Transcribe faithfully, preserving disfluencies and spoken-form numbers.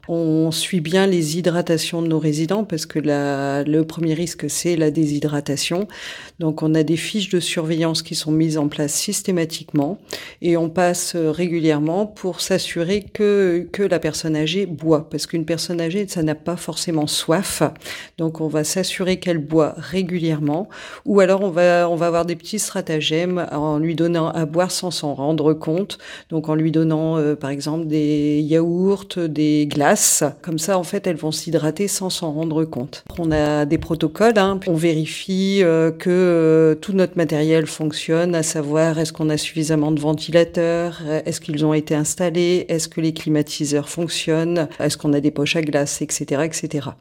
On suit bien les hydratations de nos résidents parce que la le premier risque, c'est la déshydratation. Donc on a des fiches de surveillance qui sont mises en place systématiquement et on passe, heu, régulièrement pour s'assurer que que la personne âgée boit. Parce qu'une personne âgée, ça n'a pas forcément soif, donc on va s'assurer qu'elle boit régulièrement ou alors on va on va avoir des petits stratagèmes en lui donnant à boire sans s'en rendre compte. Donc en lui donnant, heu, par exemple des yaourts, des glaces. Comme ça, en fait, elles vont s'hydrater sans s'en rendre compte. On a des protocoles, hein, on vérifie, heu, que, heu, tout notre matériel fonctionne, à savoir est-ce qu'on a suffisamment de ventilateurs? Est-ce qu'ils ont été installés? Est-ce que les climatiseurs fonctionnent? Est-ce qu'on a des poches à glace? Et cetera, et cetera.